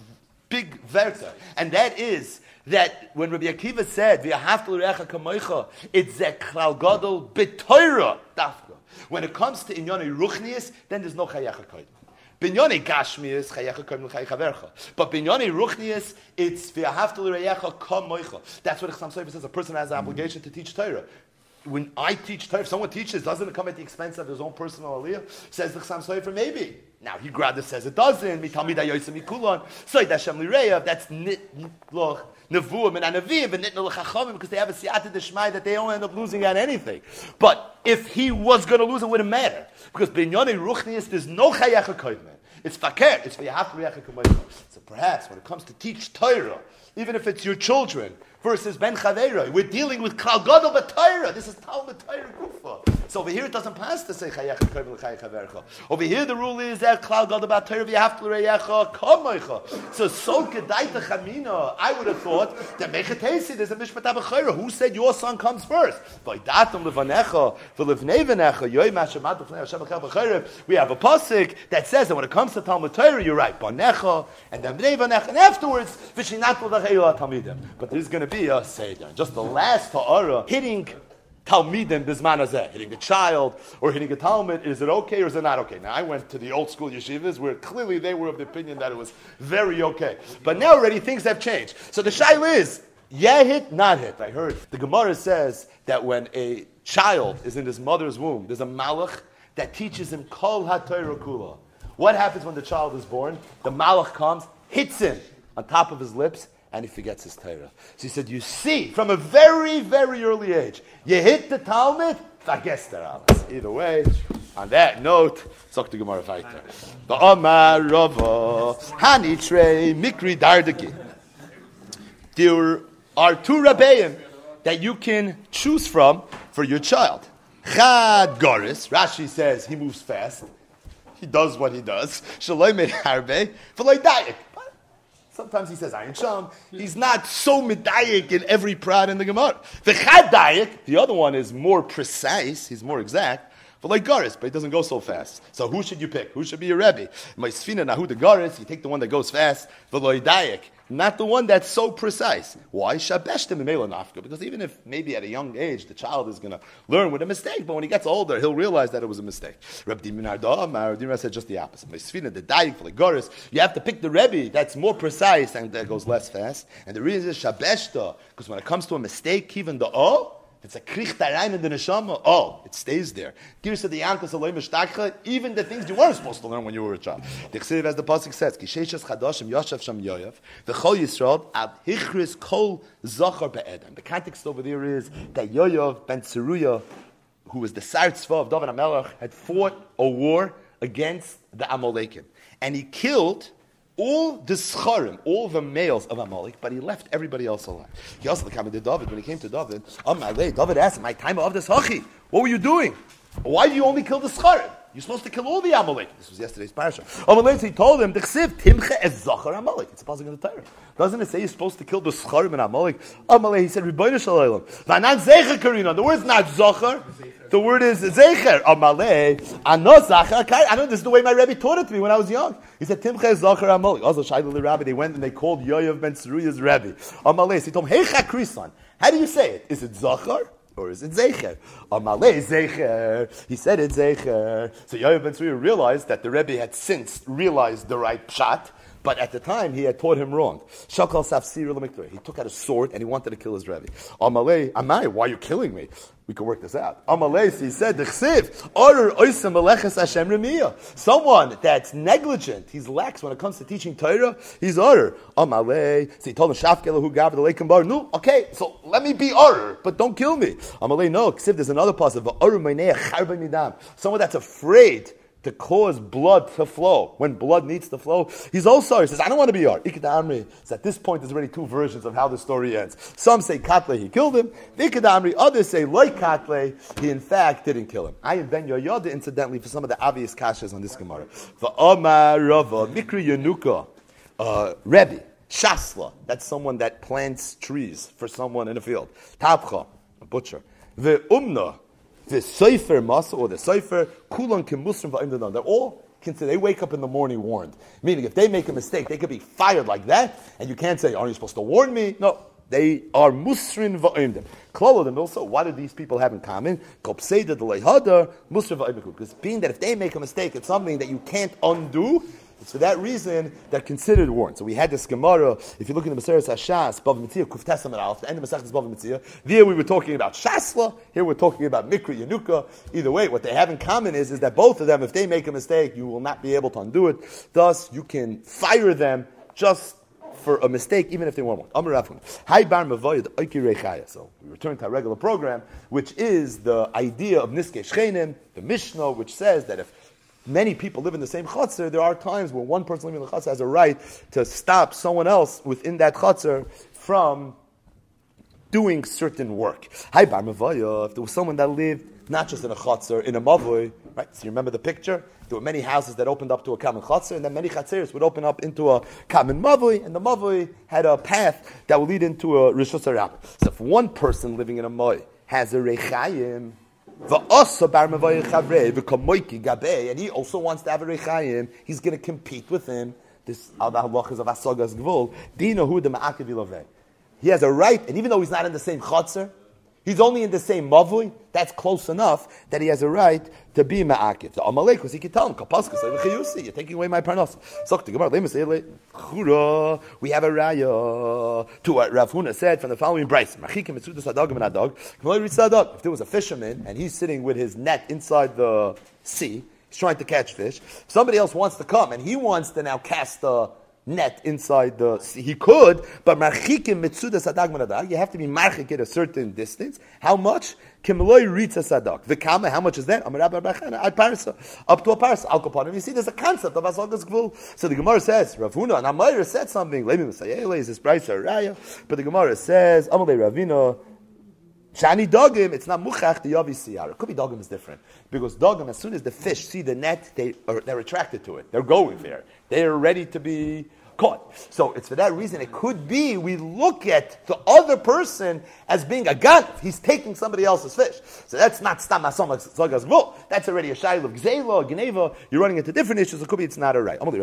big versa, and that is that when Rabbi Akiva said "V'ahavta l'reacha kamoicha," it's that klal gadol b'Torah dafka. When it comes to inyonei ruchnius, then there's no chayecha kodim. Binyonei gashmius chayecha kodim l'chayecha vercha, but binyonei ruchnius, it's v'ahavta l'reacha kamoicha. That's what the Chassam Sofer says. A person has an obligation to teach Torah. When I teach Torah, if someone teaches, doesn't it come at the expense of his own personal aliyah? Says the Chassam Sofer, maybe. Now, he rather says it doesn't. Mi talmidei yosem mikulon. So Hashem lireyav. That's nit loch nevuim and anavim and nit l'chachamim because they have a siyata d'shmai that they don't end up losing on anything. But if he was going to lose, it wouldn't matter because binyonei ruchnius there's no chayecha koidman. It's fakir. It's v'yahavta l'reacha kamoicha. So perhaps when it comes to teach Torah, even if it's your children versus ben chaveira, we're dealing with klal gadol b'Torah. This is Talmud Torah gufa. So over here it doesn't pass to say chayecha k'revim l'chayei chavercha. Over here the rule is that klal gadol b'Torah v'yahavta l'reacha kamoicha. So so kedaita chamina. I would have thought that mechatesi there's a mishpat abachayra. Who said your son comes first? V'yidatam levanecha v'livnei vanecha yoy mashamat v'fnei Hashem b'chayim. We have a pasuk that says that when it comes to Talmud Torah, you're right, banecha and then bnei vanecha, and afterwards v'shinatu l'chayei talmidim. But there's going to be a seder. Just the last ta'ara hitting talmidim bisman hazeh, hitting a child or hitting a talmid. Is it okay or is it not okay? Now I went to the old school yeshivas where clearly they were of the opinion that it was very okay. But now already things have changed. So the shaila is, yeah hit, not hit. I heard the Gemara says that when a child is in his mother's womb, there's a malach that teaches him kol ha-Torah kula. What happens when the child is born? The malach comes, hits him on top of his lips, and he forgets his Torah. So he said, you see, from a very, very early age, you hit the Talmud, forget the Rambam. Either way, on that note, Zok the Gemara weiter. Ba'amar Rava, Hanitrei Mikri Dardaki. There are two Rabbeim that you can choose from for your child. Chad Goris, Rashi says he moves fast. He does what he does. Shaloi Meir Harbe, V'loi Dayek. Sometimes he says Ayin Sham. He's not so medayik in every prad in the Gemara. The Chad Dayek, the other one is more precise. He's more exact. But like Garis, but he doesn't go so fast. So who should you pick? Who should be your Rebbe? My Sfina Nahu the Garis, you take the one that goes fast. V'loi Dayek, not the one that's so precise. Why? Shabeshtem imela nafka. Because even if maybe at a young age the child is going to learn with a mistake, but when he gets older, he'll realize that it was a mistake. Reb Diminarda, Reb Diminarda said just the opposite. My Sfina, the Dayek, for the Garis, you have to pick the Rebbe that's more precise and that goes less fast. And the reason is Shabeshta, because when it comes to a mistake, even the O, it's a krich rein in the neshama. Oh, it stays there. Girsa the yankas alay mishtachcha. Even the things you weren't supposed to learn when you were a child. The chsiv, as the pasuk says, kisheishes chadashim yoshev sham yoyev v'chol Yisrael ad hichris kol zachar be'edem. The context over there is that Yoyev ben Tzeruya, who was the Sar Tzva of David HaMelech, had fought a war against the Amalekim, and he killed all the scharim, all the males of Amalek, but he left everybody else alive. He also came to David. When he came to David, oh my lay, David asked him, my time of this hachi, what were you doing? Why do you only kill the scharim? You're supposed to kill all the Amalek. This was yesterday's parasha. Amalek, he told him, timche es zachar Amalek. It's a passage in the Torah. Doesn't it say you're supposed to kill the scharim and Amalek? Amalek, he said, Ribono Shel Olam. V'anan zecher karina. The word's not zachar. The word is zecher. Amalek, ano zachar. I know this is the way my Rebbe taught it to me when I was young. He said, timche es zachar Amalek. Also, Shaila the Rabbi, they went and they called Yoyev ben Tzeruya's Rebbe. Amalek, he told him, heicha krisan. How do you say it? Is it zachar? Or is it Zecher? Amalei Zecher. He said it's Zecher. So Yoyev ben Tzeruya realized that the Rebbe had since realized the right pshat, but at the time he had taught him wrong. Shakal Safsir l'mikdor. He took out a sword and he wanted to kill his Rebbe. Amalei, Amai, why are you killing me? We can work this out. Amalei, he said, D'chsiv, Orur oisem meleches Hashem remiyah. Someone that's negligent, he's lax when it comes to teaching Torah, he's Orur. Amalei, so he told him, Shafkele hu gav the leikim bar. No, okay, so let me be Orur, but don't kill me. Amalei, no, D'chsiv, there's another passage, Orur meineach charba midam. Someone that's afraid to cause blood to flow. When blood needs to flow, he's also, he says, I don't want to be Ar. Ikad so at this point, there's already two versions of how the story ends. Some say Katle, he killed him. Ikad others say, like Katle, he in fact didn't kill him. I am Ben Yoyada, incidentally, for some of the obvious kashas on this Gemara. V'omar Rava, Mikri Yenuka, uh, Rebbe, Shasla, that's someone that plants trees for someone in a field. Tabcha, a butcher. Ve'umna, the Seifer Masa or the Seifer Kulan Kimusrim Va'im. They're all considered, they wake up in the morning warned. Meaning if they make a mistake, they could be fired like that, and you can't say, aren't you supposed to warn me? No. They are Musrin Va'im. Klolo them also, what do these people have in common? Kopseida the Leihada, Musrin Va'im. Because being that if they make a mistake, it's something that you can't undo. It's for that reason they're considered warned. So we had this Gemara, if you look in the Maseres HaShas, Bava Metzia, Kuftesam and Alf, the end of Masechtas Bava Metzia, there we were talking about Shasla, here we're talking about Mikri Yenuka. Either way, what they have in common is, is that both of them, if they make a mistake, you will not be able to undo it. Thus, you can fire them just for a mistake, even if they weren't one. Amar Rafun. Hai bar mavoyed oiki reichaya. So we return to our regular program, which is the idea of Niskei Shchenim, the Mishnah, which says that if many people live in the same chutzner, there are times where one person living in the chutzner has a right to stop someone else within that chutzner from doing certain work. Hi bar mavaya, if there was someone that lived not just in a chutzner, in a mavoi, right? So you remember the picture? There were many houses that opened up to a common chutzner, and then many chatzeros would open up into a common mavoi, and the mavoi had a path that would lead into a rishus harab. So if one person living in a mavoi has a rechayim, and he also wants to have a rechayim, he's going to compete with him. This are the halachas of asagas gvul. Dino hu de ma'akev iloveh. He has a right, and even though he's not in the same chutzner, he's only in the same mavui, that's close enough that he has a right to be ma'akiv. So Amalek, because he can tell him, you're taking away my parnas. We have a raya to what Rav Huna said from the following brayse. If there was a fisherman and he's sitting with his net inside the sea, he's trying to catch fish, if somebody else wants to come and he wants to now cast the net inside the sea. He could, but marchikim mitzudas sadag manadag. You have to be marchik at a certain distance. How much? Kimloi ritza sadag. The kama, how much is that? Up to a parsa. Al kapanim. You see, there's a concept of asagas gvul. So the Gemara says, Rav Huna and Amayra said something. Leimi Masayele is this price or raya. But the Gemara says, Amalei Ravina. Shani dogim, it's not muchach the yavi siyar. It could be dogim is different because dogim, as soon as the fish see the net, they are, they're attracted to it. They're going there. They are ready to be caught. So it's for that reason. It could be we look at the other person as being a ganav. He's taking somebody else's fish. So that's not stam asam zagas vul. That's already a shayl of gzela, gneva. You're running into different issues. It could be it's not a right. This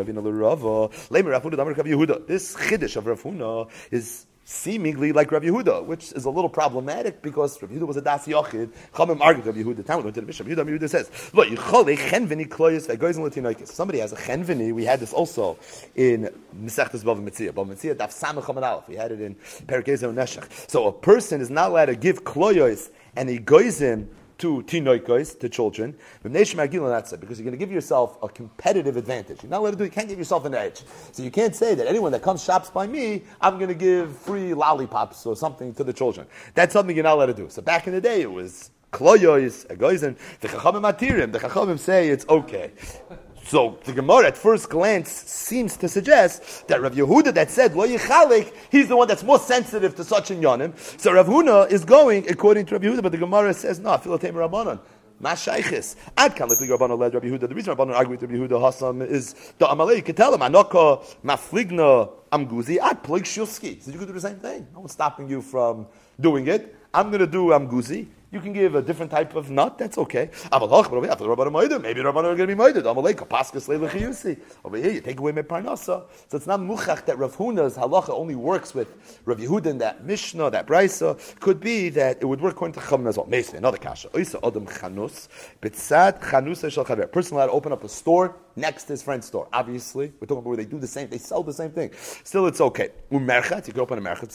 chiddush of Rav Huna is seemingly like Rav Yehuda, which is a little problematic because Rav Yehuda was a das yochid. Chamim argued Rav Yehuda. Time we went to the Mishnah. Rav Yehuda says, "Look, yichole chenveni kloyes ve'goyzin l'tinoikis." Somebody has a chenveni. We had this also in Masechtas Bava Metzia. Bava Metzia daf samach hamad aleph. We had it in Perek Ezer Neshach. So a person is not allowed to give kloyos and he goyzim to tinoikos, to children, because you're going to give yourself a competitive advantage. You're not allowed to do it. You can't give yourself an edge. So you can't say that anyone that comes shops by me, I'm going to give free lollipops or something to the children. That's something you're not allowed to do. So back in the day, it was kloyos, egoizen. The chachamim matirim. The chachamim say it's okay. So the Gemara at first glance seems to suggest that Rav Yehuda that said lo yichalik, he's the one that's more sensitive to such inyanim. So Rav Huna is going according to Rav Yehuda, but the Gemara says no. Filotem Rabbanon. Mashaychis. Ad kan like Rabbanon led Rav Yehuda. The reason Rabbanon argued with Rav Yehuda Hassam is the Amalei. You can tell him Anoka mafligna amguzi ad plig shilski. So you can do the same thing. No one's stopping you from doing it. I'm going to do amguzi. You can give a different type of nut, that's okay. Maybe Rabbanon are going to be moided. Over here, you take away my parnasa. So it's not muchach that Rav Huna's halacha only works with Rav Yehuda in that Mishnah, that Brisa. Could be that it would work according to Chachamim as well. Maybe another kasha. A person allowed to open up a store next to his friend's store. Obviously, we're talking about where they do the same, they sell the same thing. Still, it's okay. You can open a merchat.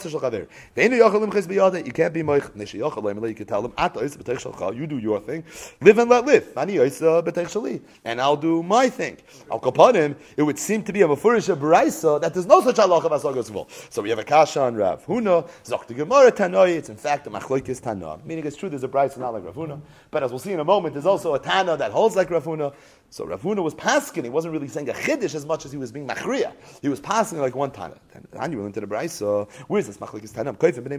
You can't be moich. You can tell them, you do your thing, live and let live. And I'll do my thing. Al kapanim, it would seem to be a mafurish b'raisa that there's no such halacha of asagas vul. So we have a kasha on Rav Huna, Zok the Gemara Tanoi. It's in fact a machlokes Tana. Meaning it's true, there's a brayso not like Rav Huna, but as we'll see in a moment, there's also a Tana that holds like Rav Huna. So Rav Huna was paskin. He wasn't really saying a chiddush as much as he was being machriya. He was passing like one Tana. And you went into the brayso. Where's this machlokes Tana?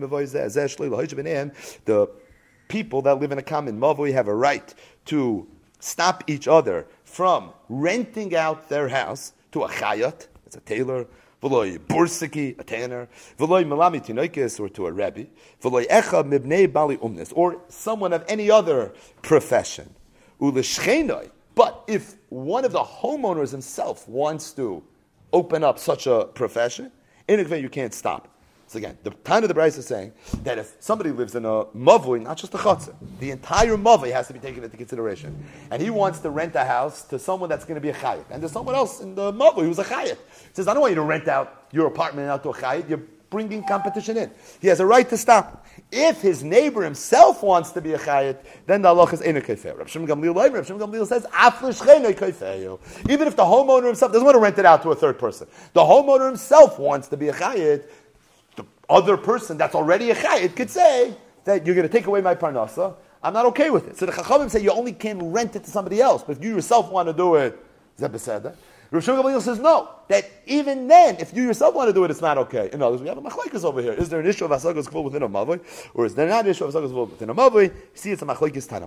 The people that live in a common mavui have a right to stop each other from renting out their house to a chayat, it's a tailor, v'loi bursiki, a tanner, v'loi malami tinoikis, or to a rebbe, v'loi echa mibnei bali umnis, or someone of any other profession. Ulishchenoi. But if one of the homeowners himself wants to open up such a profession, in a way you can't stop. So again, the time of the Bryce is saying that if somebody lives in a mavui, not just a chutzah, the entire mavui has to be taken into consideration. And he wants to rent a house to someone that's going to be a chayit. And there's someone else in the mavui who's a chayit. He says, I don't want you to rent out your apartment out to a chayit. You're bringing competition in. He has a right to stop. If his neighbor himself wants to be a chayit, then the halach is eino kefei. Rav Shimon Gamliel Rav Shimon Gamliel says, even if the homeowner himself doesn't want to rent it out to a third person, the homeowner himself wants to be a chayit, the other person that's already a chayit could say that you're going to take away my parnasa. I'm not okay with it. So the Chachamim say you only can rent it to somebody else, but if you yourself want to do it, Zeh Beseder. Rav Shimon Gamliel says no, that even then, if you yourself want to do it, it's not okay. In other words, we have a machlokes over here. Is there an issue of Hasagas Kavod within a Mavoi, or is there not an issue of Hasagas Kavod within a Mavoi? See, it's a machlokes Tanam.